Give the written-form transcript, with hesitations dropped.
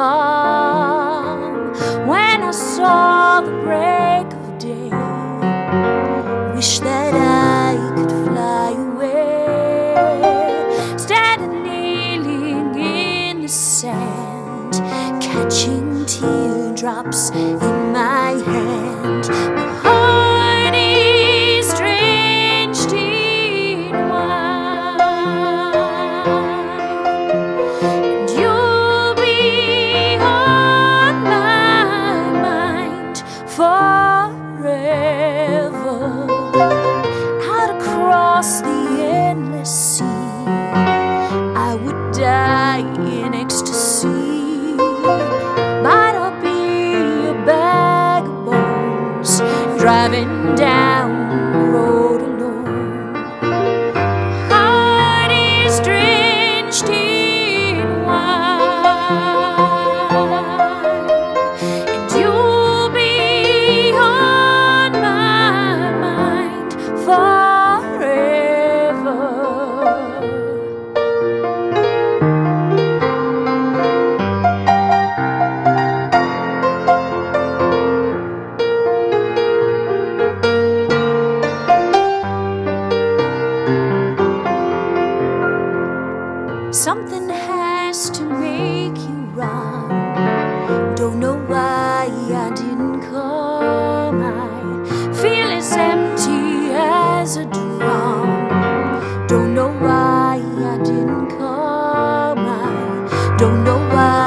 come when I saw the break of day. Wish that I could fly away, instead of kneeling in the sand, catching teardrops in my hand. My heart is drenched in wine, and you'll be on my mind forever. Out across the endless sea, I would die in ecstasy, but I'll be a bag of bones driving down the road alone. Heart is drenched in wine, and you'll be on my mind forever. Something has to make you run. Don't know why I didn't come. I feel as empty as a drum. Don't know why I didn't come. I don't know why